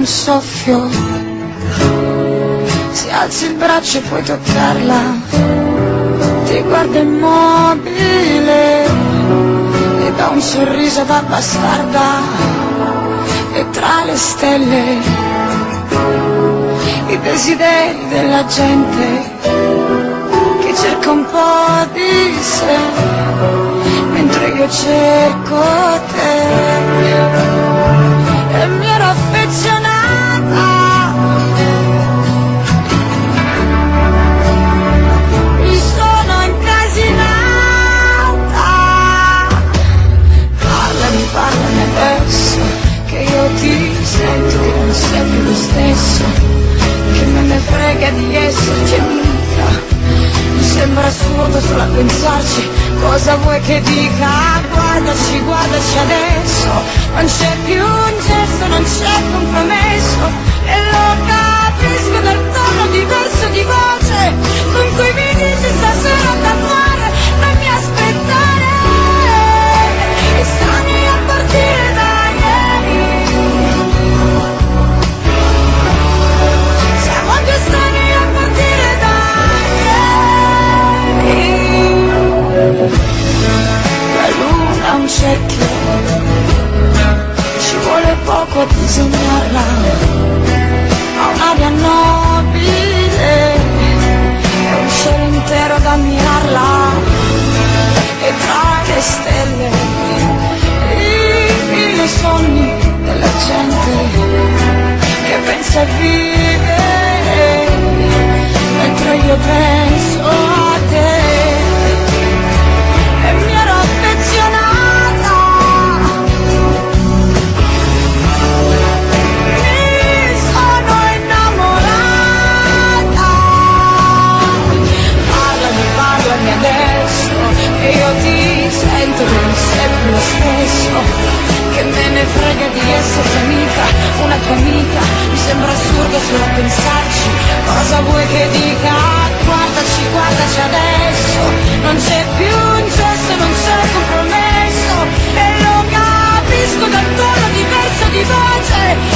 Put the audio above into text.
un soffio, si alzi il braccio e puoi toccarla, ti guarda immobile e dà un sorriso da bastarda, e tra le stelle i desideri della gente che cerca un po' di sé, mentre io cerco te. E mi ero affezionata, mi sono incasinata. Parlami adesso, che io ti sento, che non sei più lo stesso, che me ne frega di esserci amica. Mi sembra assurdo solo a pensarci, cosa vuoi che dica? Guardaci adesso, non c'è più un gesto, non c'è compromesso, e lo capisco dal tono diverso di voce con cui mi dici stasera da fare, fammi aspettare, e sani a partire da ieri, siamo più sani a partire da ieri. La luna è un cerchio, ci vuole poco a disegnarla, ha un'aria nobile, è un cielo intero da ammirarla, e tra le stelle i sogni della gente che pensa a vivere, mentre io penso a te. E mi ero affezionata, mi sono innamorata. Parlami adesso, che io ti sento, che non sei più lo stesso, che me ne frega di essere amica, una tua amica. Mi sembra assurdo solo a pensarci, cosa vuoi che dica? Guardaci adesso, non c'è più un gesto, non c'è compromesso, e lo capisco dal tono diverso di voce